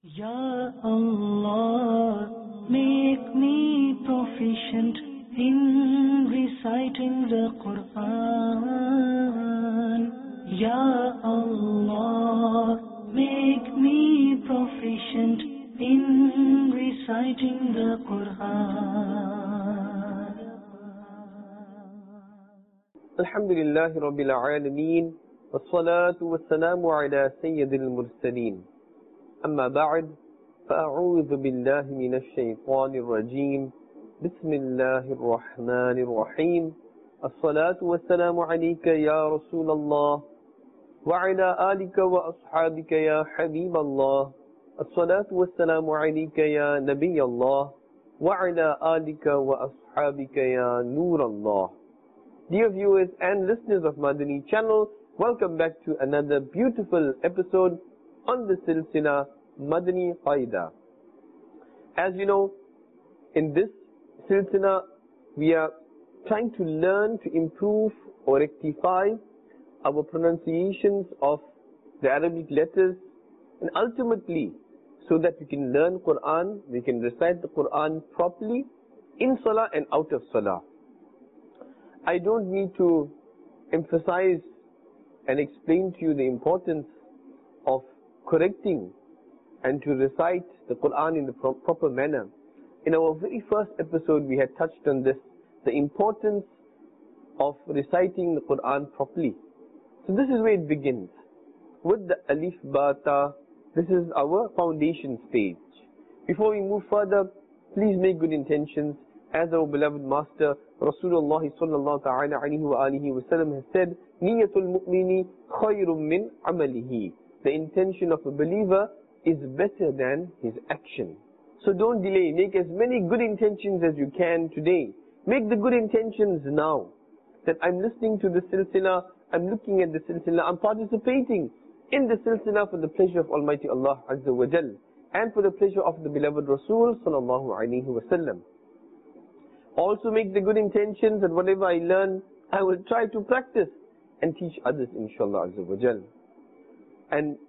Ya Allah, make me proficient in reciting the Quran. Ya Allah, make me proficient in reciting the Quran. Alhamdulillahi Rabbil Alameen, wassalatu wassalamu ala Sayyidil Mursaleen. أما بعد فأعوذ بالله من الشيطان الرجيم بسم الله الرحمن الرحيم الصلاة والسلام عليك يا رسول الله وعلى آلك وأصحابك يا حبيب الله الصلاة والسلام عليك يا نبي الله وعلى آلك وأصحابك يا نور الله. Dear viewers and listeners of Madani channel, welcome back to another beautiful episode on the Silsila Madani Qaida. As you know, in this Silsila, we are trying to learn to improve or rectify our pronunciations of the Arabic letters, and ultimately, so that we can learn Quran, we can recite the Quran properly in Salah and out of Salah. I don't need to emphasize and explain to you the importance of correcting and to recite the Quran in the proper manner. In our very first episode, we had touched on this, the importance of reciting the Quran properly. So this is where it begins. With the Alif Ba Ta, this is our foundation stage. Before we move further, please make good intentions. As our beloved Master Rasulullah sallallahu ta'ala alayhi wa alihi wa sallam has said, Niyatul mu'mini khayrun min amalihi. The intention of a believer is better than his action. So don't delay. Make as many good intentions as you can today. Make the good intentions now. That I'm listening to the silsila, I'm looking at the silsila, I'm participating in the silsila for the pleasure of Almighty Allah Azza wa Jal, and for the pleasure of the beloved Rasul sallallahu alayhi wa sallam. Also make the good intentions that whatever I learn, I will try to practice and teach others, inshallah Azza wa Jal. And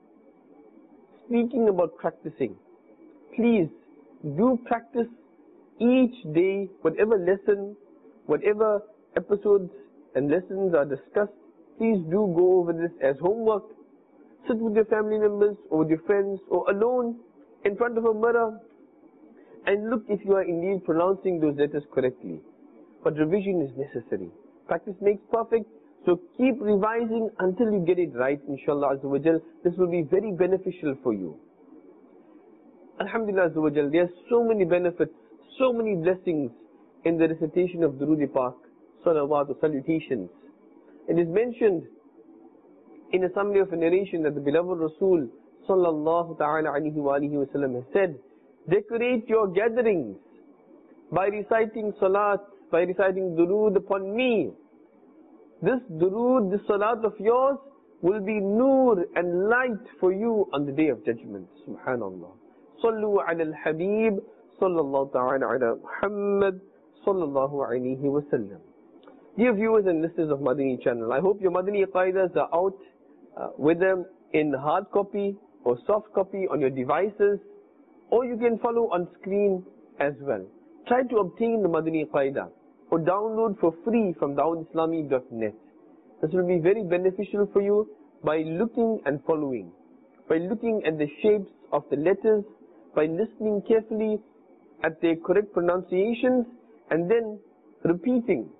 speaking about practicing, please do practice each day, whatever lesson, whatever episodes and lessons are discussed, please do go over this as homework. Sit with your family members or with your friends or alone in front of a mirror and look if you are indeed pronouncing those letters correctly. But revision is necessary. Practice makes perfect. So keep revising until you get it right, inshallah Azza wa Jal. This will be very beneficial for you. Alhamdulillah Azza wa Jal, there are so many benefits, so many blessings in the recitation of Durood Pak, salawat or salutations. It is mentioned in a summary of a narration that the beloved Rasul sallallahu ta'ala alayhi wa alihi wa sallam has said, decorate your gatherings by reciting salat, by reciting durood upon me. This durood, this salat of yours will be noor and light for you on the day of judgment. Subhanallah. Sallu ala al-Habib, sallallahu ta'ala ala Muhammad, sallallahu alayhi wa sallam. Dear viewers and listeners of Madani channel, I hope your Madani Qaidas are out whether in hard copy or soft copy on your devices, or you can follow on screen as well. Try to obtain the Madani Qaida or download for free from dawatislami.net. This will be very beneficial for you by looking and following, by looking at the shapes of the letters, by listening carefully at their correct pronunciations, and then repeating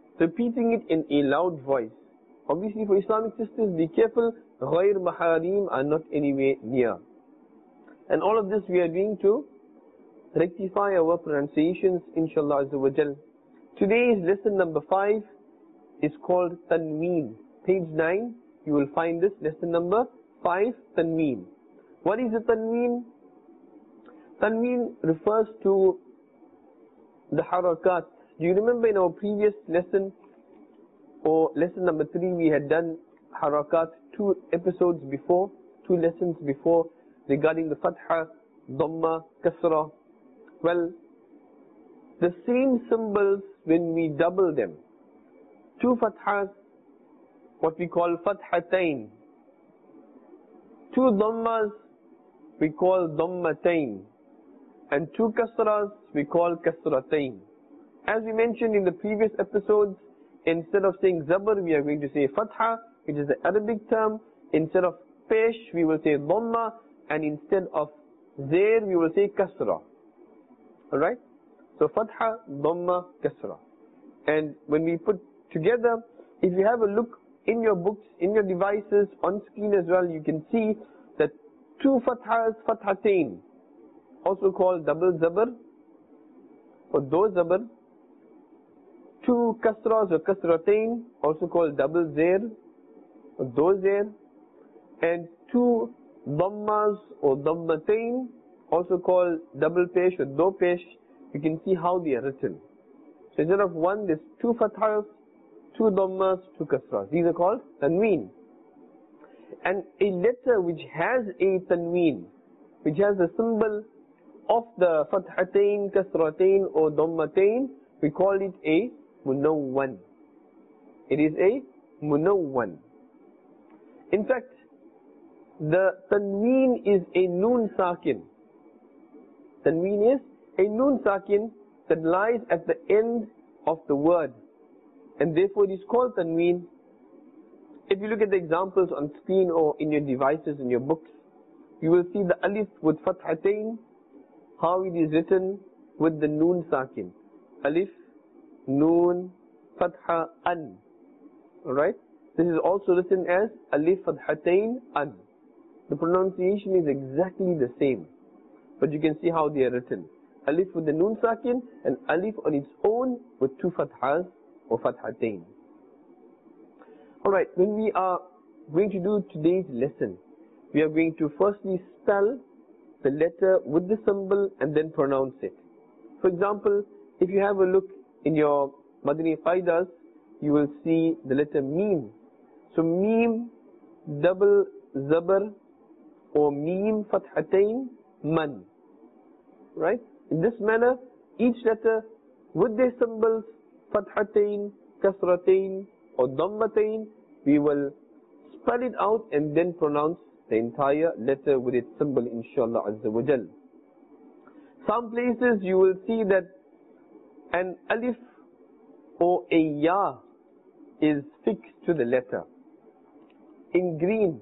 it in a loud voice. Obviously for Islamic sisters, be careful, ghair maharim are not anywhere near. And all of this we are doing to rectify our pronunciations, inshallah Azza wa Jal. Today's lesson number 5 is called Tanween. Page 9, you will find this lesson number 5, Tanween. What is a Tanween? Tanween refers to the harakat. Do you remember in our previous lesson, or lesson number 3, we had done harakat 2 episodes before, 2 lessons before, regarding the fatha, dhamma, kasra. Well, the same symbols, when we double them, 2 fathas, what we call fathatain, 2 dhammas, we call dhammatain, and 2 kasras we call kasratain. As we mentioned in the previous episodes, instead of saying zabar, we are going to say fatha, which is the Arabic term. Instead of pesh, we will say dhamma, and instead of zair, we will say kasra. Alright? So fatha, dhamma, kasra. And when we put together, if you have a look in your books, in your devices, on screen as well, you can see that 2 fathas, fathatain, also called double zabar or do zabar. 2 kasras or kasratain, also called double zair or do zair. And 2 dhammas or dhammatain, also called double pesh or do pesh. You can see how they are written. So instead of 1, there's 2 fathas, 2 dhammas, 2 kasras. These are called tanween. And a letter which has a tanween, which has the symbol of the fathatain, kasratain or dhammatain, we call it a munawwan. It is a munawwan. In fact, the tanween is a noon sakin. Tanween is a noon sakin that lies at the end of the word, and therefore it is called tanween. If you look at the examples on screen or in your devices, in your books, you will see the alif with fathatain, how it is written with the noon sakin. Alif, noon, fatha, an. Alright? This is also written as alif fathatain, an. The pronunciation is exactly the same, but you can see how they are written. Alif with the noon sakin and alif on its own with 2 fathas or fathatain. Alright, when we are going to do today's lesson, we are going to firstly spell the letter with the symbol and then pronounce it. For example, if you have a look in your Madani Qaidas, you will see the letter Mim. So Mim, double zabar or Mim fathatain, man. Right? In this manner, each letter with their symbols, fathatain, kasratain or dhammatain, we will spell it out and then pronounce the entire letter with its symbol, inshallah azza wa jal. Some places you will see that an alif or a ya is fixed to the letter. In green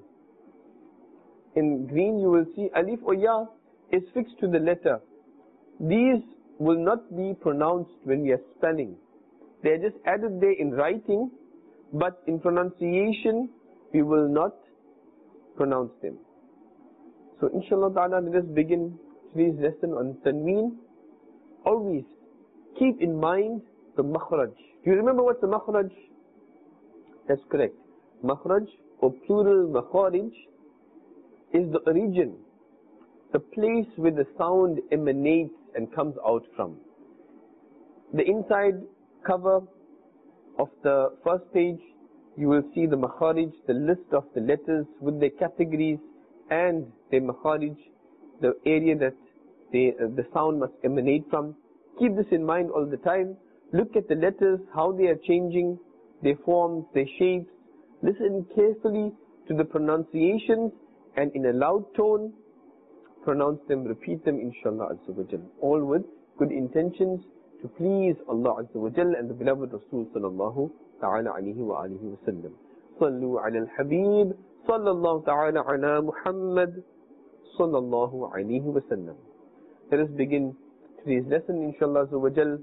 you will see alif or ya is fixed to the letter. These will not be pronounced when we are spelling. They are just added there in writing, but in pronunciation we will not pronounce them. So inshallah ta'ala, let us begin today's lesson on tanween. Always keep in mind the makhraj. Do you remember what's the makhraj? That's correct. Makhraj or plural makharij is the origin, the place where the sound emanates and comes out from. The inside cover of the first page, you will see the makharij, the list of the letters with their categories and their makharij, the area that the sound must emanate from. Keep this in mind all the time. Look at the letters, how they are changing, their forms, their shapes. Listen carefully to the pronunciations and in a loud tone, pronounce them, repeat them, inshallah azza wa jal. All with good intentions to please Allah azza wa jal and the beloved Rasul sallallahu ta'ala alayhi wa alihi wa sallam. Sallu ala al-habib, sallallahu ta'ala ala Muhammad, sallallahu alayhi wa sallam. Let us begin today's lesson, inshallah azza wa jal.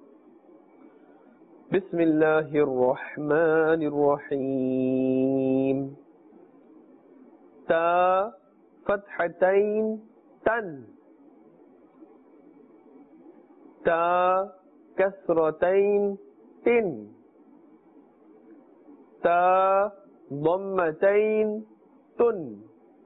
Bismillahir Rahmanir Rahim. Ta fathatain, tan. Ta kasratain, tin. Ta dhammatain, tun.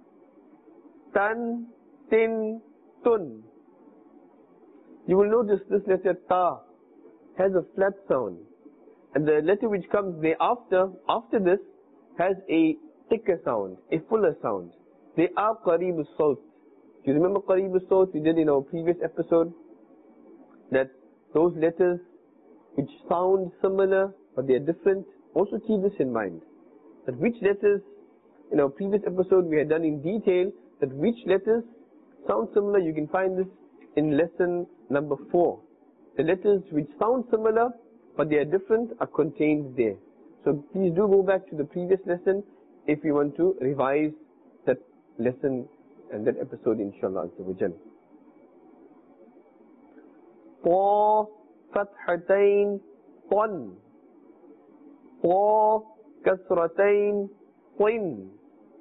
Tan, tin, tun. You will notice this letter ta has a flat sound, and the letter which comes thereafter, after this, has a thicker sound, a fuller sound. They are qareeb al-sawt. Do you remember qareeb al-sawt we did in our previous episode? That those letters which sound similar but they are different, also keep this in mind. That which letters, in our previous episode we had done in detail, that which letters Sound similar, you can find this in lesson number 4. The letters which sound similar but they are different are contained there. So please do go back to the previous lesson if you want to revise that lesson and that episode, inshallah azza wa jal. Ta fathatain ton. Ta kasratain tin.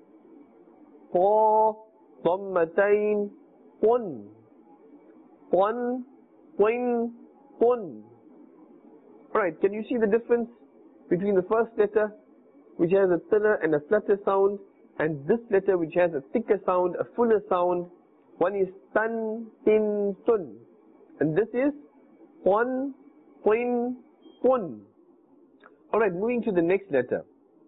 Ta dhammatain tun. Tun, tin, tun. Alright, can you see the difference between the first letter, which has a thinner and a flatter sound, and this letter which has a thicker sound, a fuller sound? One is tan, tin, tun, and this is pon, tin, pun. Alright, moving to the next letter.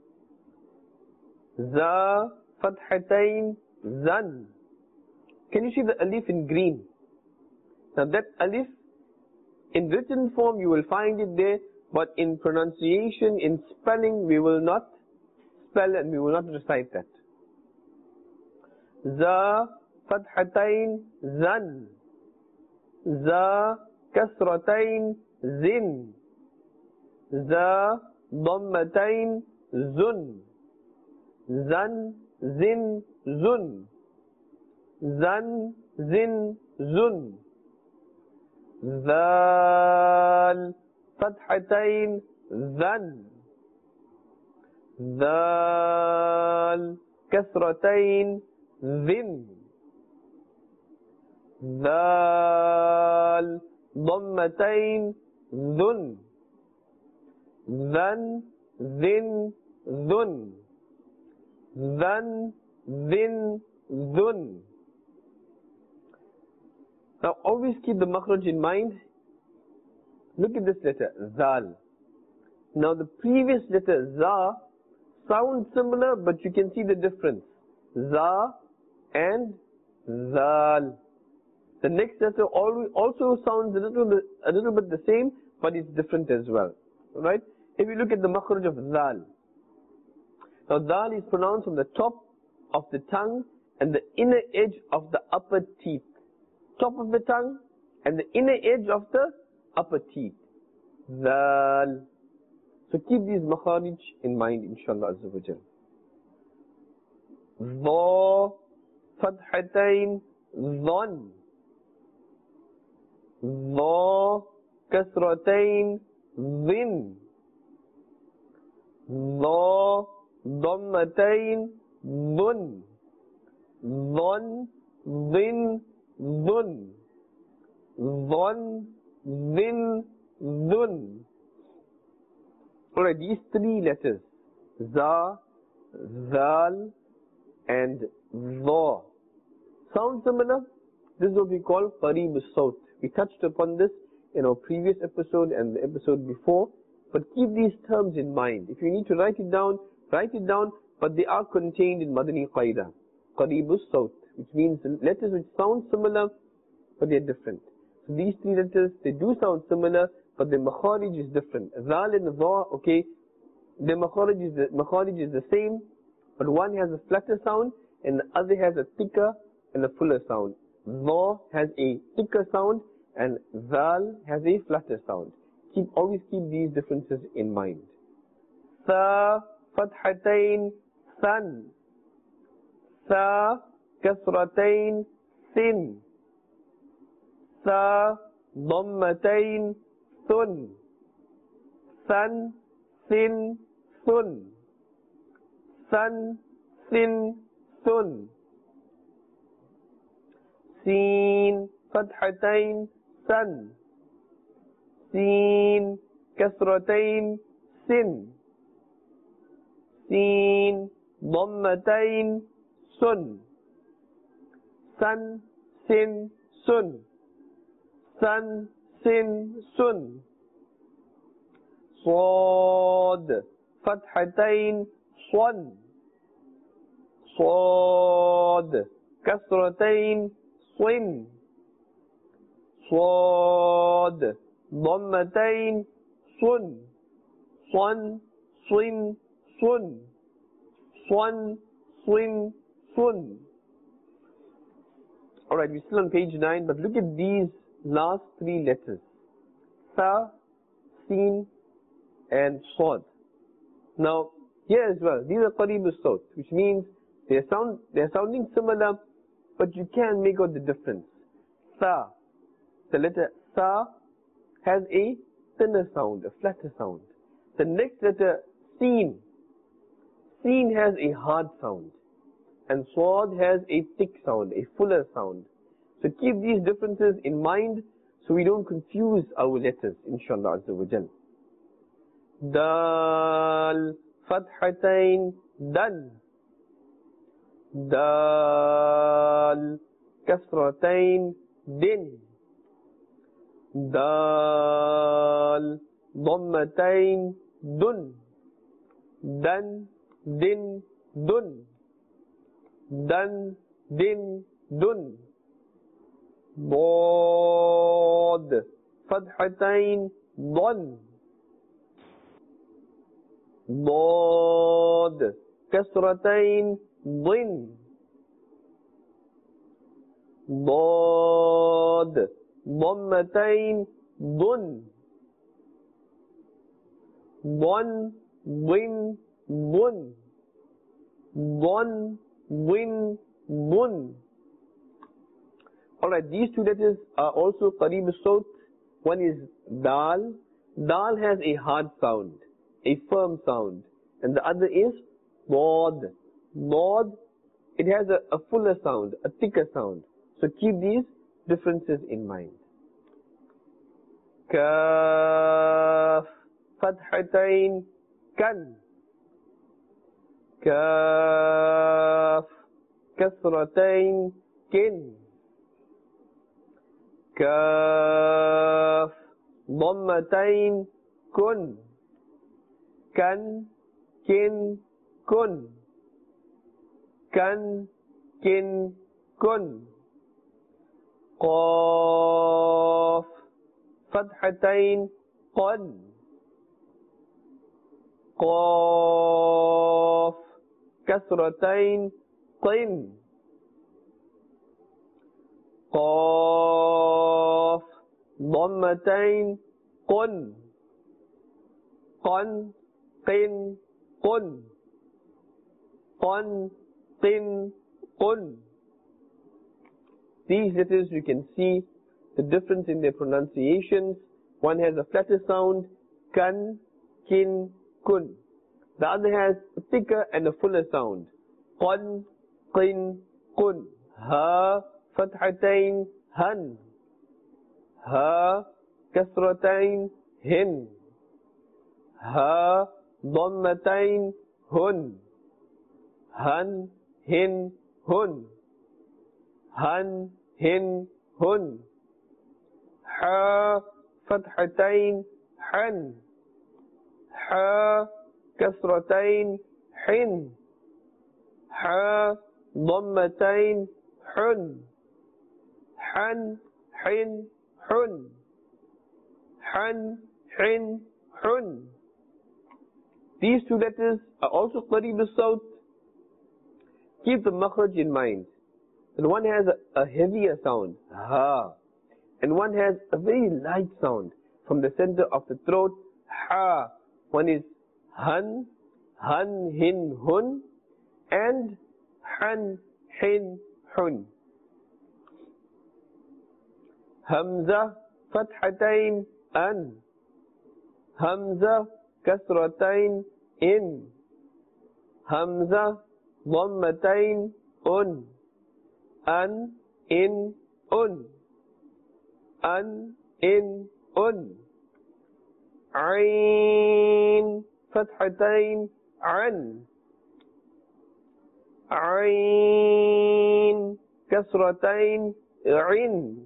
Za, fathatain, zan. Can you see the alif in green? Now that alif, in written form you will find it there, but in pronunciation, in spelling, we will not spell and we will not recite that. Za, fathatain, zan. Za, kasratain, zin. Za, dhammatain, zun. Zan, zin, zun. Zan, zin, zun. Zal, fathatain, zan. Zal, kasratain, zin. Zal, dhammatain, zun. Zan, zin, zun. Zan, zin, zun. Now always keep the makhraj in mind. Look at this letter, zal. Now the previous letter, za, sounds similar, but you can see the difference. Za and zal. The next letter also sounds a little bit the same, but it's different as well. Right? If you look at the makhraj of zal. Now zal is pronounced on the top of the tongue and the inner edge of the upper teeth. Top of the tongue and the inner edge of the upper teeth. Zal. So keep these makharij in mind, inshallah azza wa jal. Dha, fathatain, dhan. Dha, kasratain, dhin. Dha, dhammatain, dhun. Dhan, dhin, dhun. Dhan, dhin, dhun. Alright, these three letters, za, zal, and dha, sound similar. This is what we call qareeb as-sawt. We touched upon this in our previous episode and the episode before. But keep these terms in mind. If you need to write it down, but they are contained in Madani Qaida. Qareeb as-sawt, which means letters which sound similar, but they are different. So these three letters, they do sound similar, but the makharij is different. Zal and dha, okay, the makharij is the same, but one has a flatter sound and the other has a thicker and a fuller sound. Dha has a thicker sound and zal has a flatter sound. Always keep these differences in mind. Sa, fathatain, san. Sa, kasratain, sin. Sa, dhammatain, sun. San, sin, sun. San, sin, sun. Sin, fathatain, san. Sin, kasratain, sin. Sin, dhammatain, sun. San, sin, sun. San, sin, sun. Sad, fathatain, swan. Sad, kasratain, swin. Sad, dhammatain, sun. Swan, swin, sun. Swan, swin, sun. Alright, we're still on page 9, but look at these last 3 letters. Sa, Sin, and Sod. Now, here as well, these are Qarib al-Sawt, which means they're sounding similar, but you can make out the difference. Sa, the letter Sa has a thinner sound, a flatter sound. The next letter, Sin. Sin has a hard sound. And Swad has a thick sound, a fuller sound. So keep these differences in mind so we don't confuse our letters, inshallah azza wa jal. Dal, Fathatain, Dan. Dal, Kasratain, Din. Dal, Dhammatain, Dun. Dan, Din, Dun. Dan, Din, Dun. Bod, Fathatain, Don. Bod, Kasratain, Din. Bod, Dhammatain, Dun. Don, Din, Dun. Don, Win, Mun. Alright, these 2 letters are also Qarib al-Sawt. One is Dal. Dal has a hard sound, a firm sound. And the other is Bod. Bod, it has a fuller sound, a thicker sound. So keep these differences in mind. Kaf, Fathatain, Kan. Kaf, Kasratain, Kin. Kaf, Dhammatain, Kun. Kan, Kin, Kun. Kan, Kin, Kun. Qaf, Fathatain, Qad. Qaf, Kasratain, Qin. Qaf, Dhammatain, Qun. Qan, Qin, Qun. Qan, Qin, Qun. These letters you can see the difference in their pronunciations. One has a flatter sound, Kan, Kin, Kun. The other has a thicker and a fuller sound, Qan, Qin, Kun. Ha, Fathatain, Han. Ha, Kasratain, Hin. Ha, Dhammatain, Hun. Han, Hin, Hun. Han, Hin, Hun. Ha, Fathatain, Han. Ha, Kasratain, Hin. Ha, Dhammatain, Hun. Han, Hin, Hun. Han, Hin, Hun. These 2 letters are also Qarib al-Sawt. Keep the makhraj in mind. And one has a heavier sound, Ha. And one has a very light sound from the center of the throat, Ha. One is Han, Han, Hin, Hun. And Han, Hin, Hun. Hamza, Fathatain, An. Hamza, Kasratain, In. Hamza, Dhammatain, Un. An, In, Un. An, In, Un. Ain, Fathatain, An. Ain, Kasratain, In.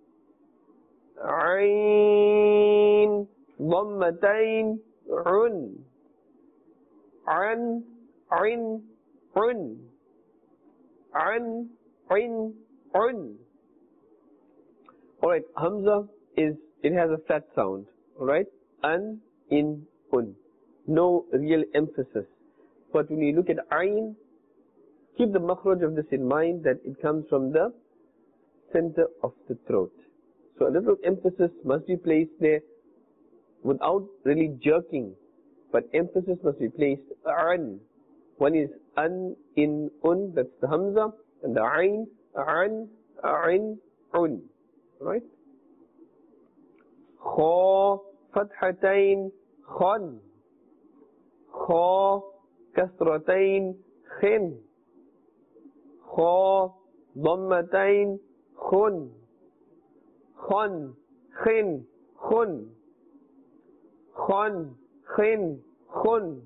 Ain, Dhammatain, Un. An, In, Un. An, In, Un. Alright, Hamza it has a flat sound. Alright? An, In, Un. No real emphasis. But when you look at Ain, keep the makhraj of this in mind, that it comes from the center of the throat. So a little emphasis must be placed there without really jerking, but emphasis must be placed an. One is an, in, un, that's the hamza, and the ain, an, ain, un. Right? Kha, fathatain, khan. Kha, kasratain, khin. Kha, dhammatain, khun. Khan, khin, khun. Khan, khin, khun.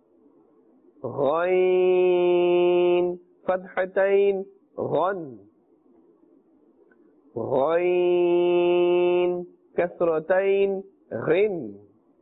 Ghain, fathatain, ghan. Ghain, kasratain, ghin.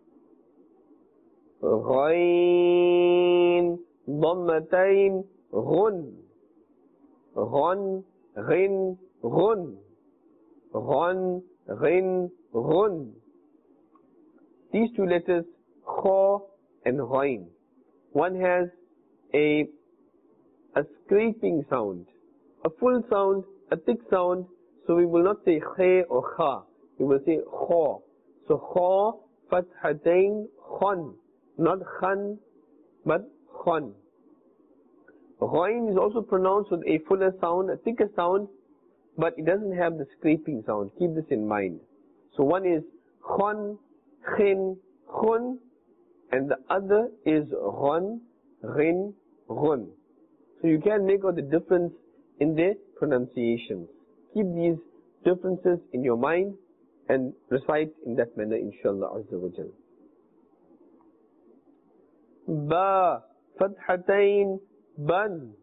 Ghain, dhammatain, ghun. Ghan, ghin, ghun. Ghan, ghin, ghun. These two letters, kha and ghain. One has a scraping sound, a full sound, a thick sound. So we will not say khe or kha. We will say kha. So kha, fathatain, khan. Not khan, but khan. Ghain is also pronounced with a fuller sound, a thicker sound, but it doesn't have the scraping sound. Keep this in mind. So one is khan, khin, khun, and the other is ghan, ghin, ghun. So you can make out the difference in their pronunciations. Keep these differences in your mind and recite in that manner, inshallah azza wa jal. Ba, fathatain, ban.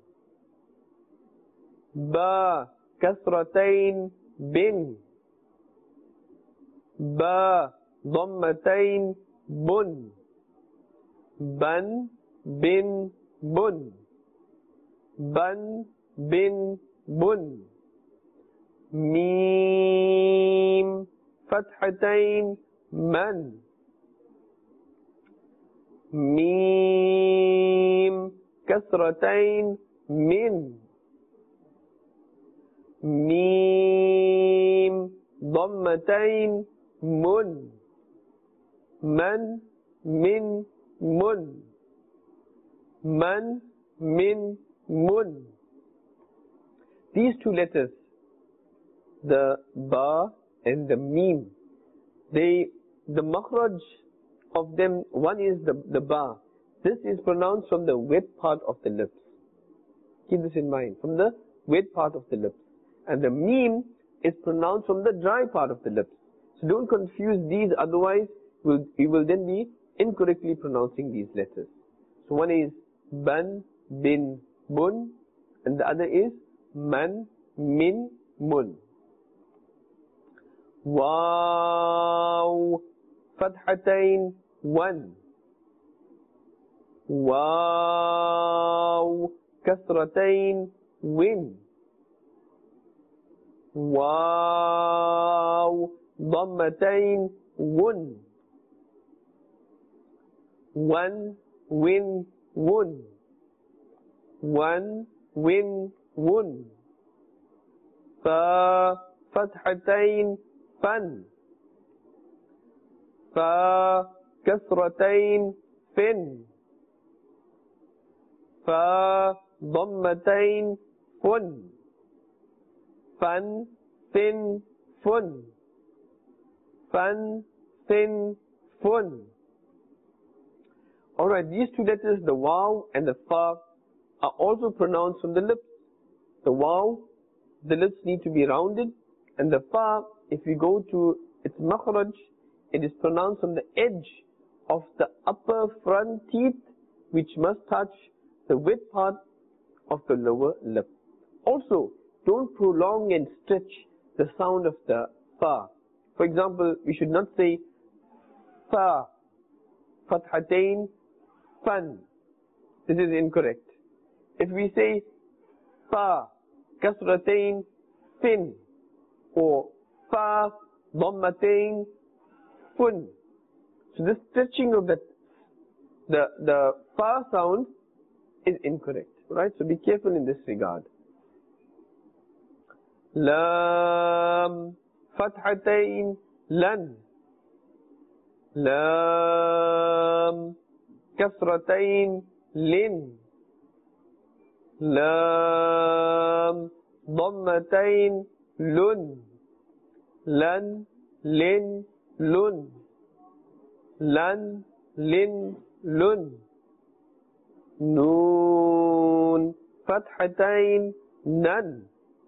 Ba, kasratain, bin. Ba, dhammatain, bun. Ban, bin, bun. Ban, bin, bun. Mim, fathatain, man. Mim, kasratain, min. Mim, dhammatain, mun. Man, min, mun. Man, min, mun. These two letters, the ba and the mim, the makhraj of them, one is the ba. This is pronounced from the wet part of the lips. Keep this in mind, from the wet part of the lips. And the mim is pronounced from the dry part of the lips. So don't confuse these, otherwise you will then be incorrectly pronouncing these letters. So one is ban, bin, bun, and the other is man, min, mun. Wow, fathatain, one. Wow, kasratain, win. Wow, dhammatain, wun. One, win, wun. One, win, wun. Fa, fathatain, fan. Fa, kasratain, fin. Fa, dhammatain, fun. Fan, fin, fun. Fan, fin, fun. Alright, these two letters, the waw and the fa, are also pronounced from the lips. The waw, the lips need to be rounded, and the fa, if we go to its makhraj, it is pronounced from the edge of the upper front teeth, which must touch the wet part of the lower lip. Also, don't prolong and stretch the sound of the fa. For example, we should not say fa, fathatain, fan. This is incorrect. If we say fa, kasratain, fin, or fa, dhammatain, fun. So this stretching of the fa sound is incorrect, right? So be careful in this regard. لام فتحتين لن لام كسرتين لن لام ضمتين لن لن لن لن لن لن لن نون فتحتين نن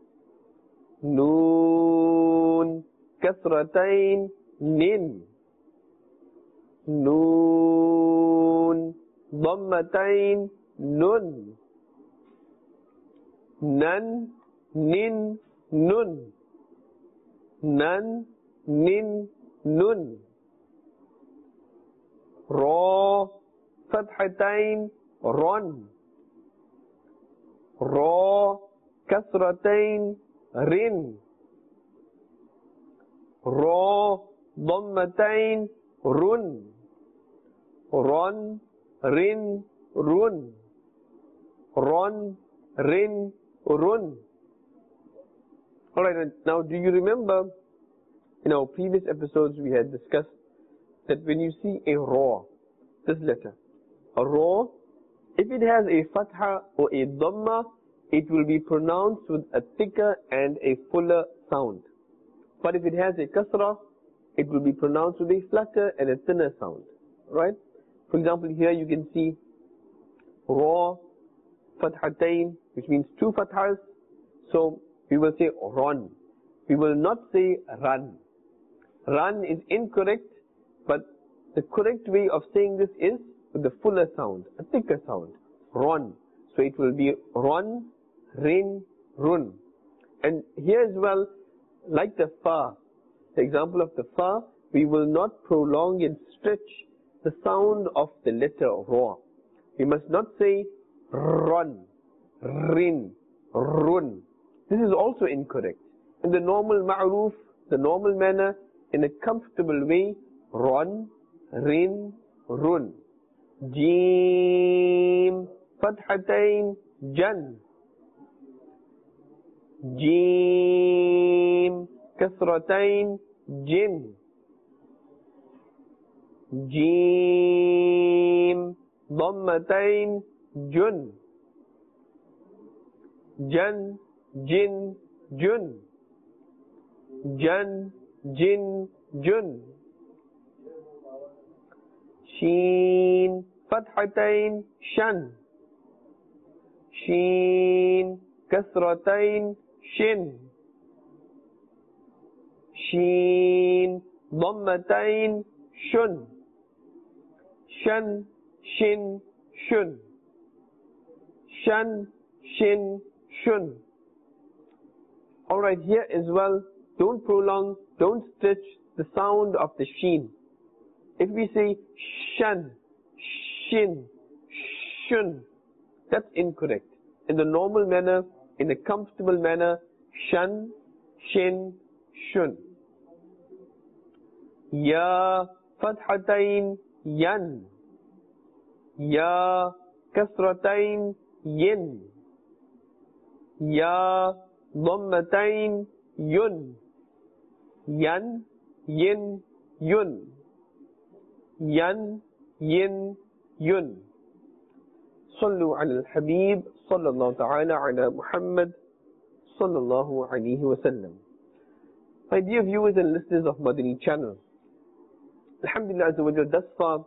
نون كسرتين نن نون ضمتين نن نن نن نن نن نن نن را فتحتين رن را كسرتين رن را ضمتين رن رن رن رن رن رن رن. Alright, now do you remember in our previous episodes we had discussed that when you see a ra, this letter, a ra, if it has a fatha or a dhamma, it will be pronounced with a thicker and a fuller sound. But if it has a kasra, it will be pronounced with a flatter and a thinner sound. Right? For example, here you can see ra, fathatain, which means two fathas. So we will say ron. We will not say run. Run is incorrect, but the correct way of saying this is with the fuller sound, a thicker sound. Ron. So it will be ron, rin, run. And here as well, like the fa, the example of the fa, we will not prolong and stretch the sound of the letter ra. We must not say run, rin, run. This is also incorrect. In the normal ma'ruf, the normal manner, in a comfortable way, run, rin, run. Jim, fathatain, jan. Jim, kasratain, jin. Jim, ضمتين, jun. Jan, jin, jun. Jan, jin, jun. Sheen, fathatain, shan. Sheen, kasratain, shin. Sheen, ضمتين, shun. Shan, shin, shun. Shan, shin, shun. Alright, here as well, don't prolong, don't stretch the sound of the sheen. If we say shan, shin, shun, that's incorrect. In the normal manner, in a comfortable manner, shan, shin, shun. Ya, fathatain, yan. Ya, kasratain, yin. Ya, ضمتين, yun. Yan, yin, yun. Yan, yin, yun. صلوا على الحبيب صلى الله تعالى على محمد صلى الله عليه وسلم. My dear viewers and listeners of Madani channel, Alhamdulillah Azza wa Jal, thus far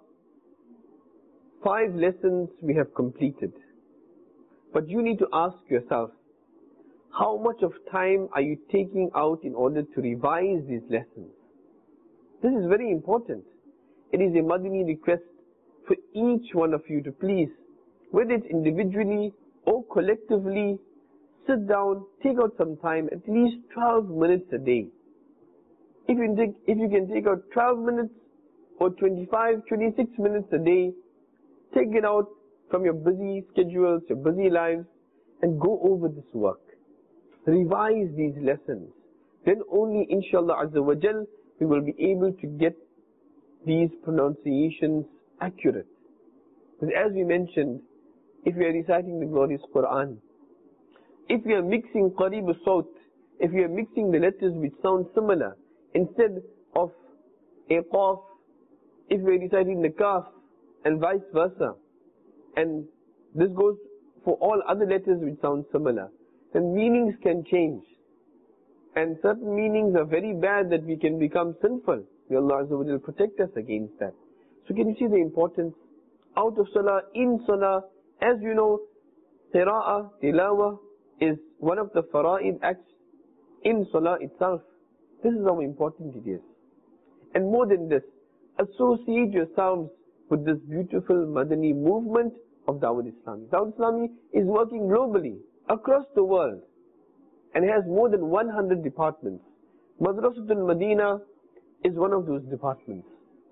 5 lessons we have completed. But you need to ask yourself, how much of time are you taking out in order to revise these lessons? This is very important. It is a Madani request for each one of you to please, whether it's individually or collectively, sit down, take out some time, at least 12 minutes a day. If you can take out 12 minutes or 25, 26 minutes a day, take it out from your busy schedules, your busy lives, and go over this work. Revise these lessons. Then only, inshallah Azza wa Jal, we will be able to get these pronunciations accurate. Because as we mentioned, if we are reciting the glorious Quran, if we are mixing Qarib al-Sawt if we are mixing the letters which sound similar, instead of a qaf, if we are reciting the kaf, and vice versa, and this goes for all other letters which sound similar, then meanings can change. And certain meanings are very bad that we can become sinful. May Allah Azza wa Jal protect us against that. So can you see the importance? Out of salah, in salah, as you know, qira'ah, tilawah is one of the fara'id acts in salah itself. This is how important it is. And more than this, associate yourselves with this beautiful Madani movement of Dawat Islami. Dawat Islami is working globally, across the world, and has more than 100 departments. Madrasatul Madina is one of those departments.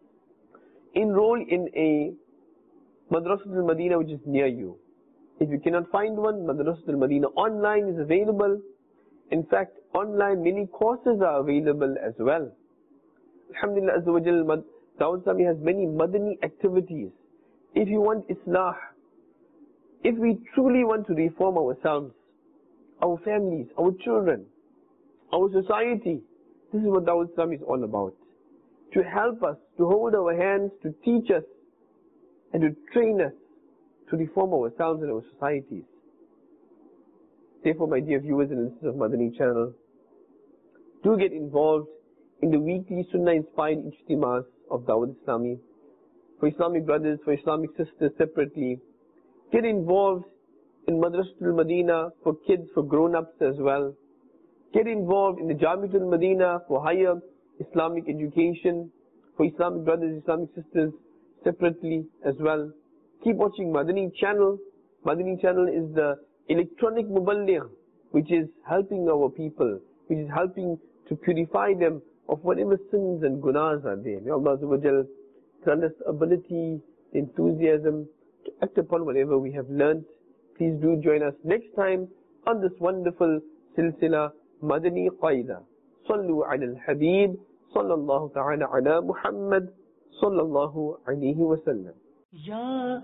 Enroll in a Madrasatul Madina which is near you. If you cannot find one, Madrasatul Madina online is available. In fact, online many courses are available as well. Alhamdulillah Azza wa Jal, Dawat Islami has many Madani activities. If you want Islah, if we truly want to reform ourselves, our families, our children, our society, this is what Dawat Islami is all about. To help us, to hold our hands, to teach us, and to train us to reform ourselves and our societies. Therefore, my dear viewers and listeners of Madani channel, do get involved in the weekly Sunnah-inspired ijtimas of Dawat Islami. For Islamic brothers, for Islamic sisters separately. Get involved in Madrasatul Madina for kids, for grown-ups as well. Get involved in the Jamiatul Madina for higher Islamic education, for Islamic brothers, Islamic sisters separately as well. Keep watching Madani channel. Madani channel is the electronic muballigh which is helping our people, which is helping to purify them of whatever sins and gunas are there. May Allah Azza wa Jal grant us ability, enthusiasm to act upon whatever we have learnt. Please do join us next time on this wonderful silsila Madani Qaida. Sallu ala al-Habib, sallallahu ta'ala ala Muhammad, sallallahu alayhi wa sallam. Ya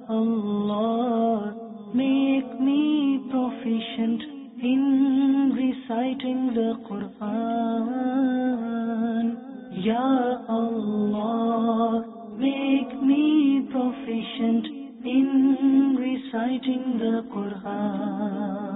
Allah, make me proficient in reciting the Quran. Ya Allah, make me proficient in reciting the Quran.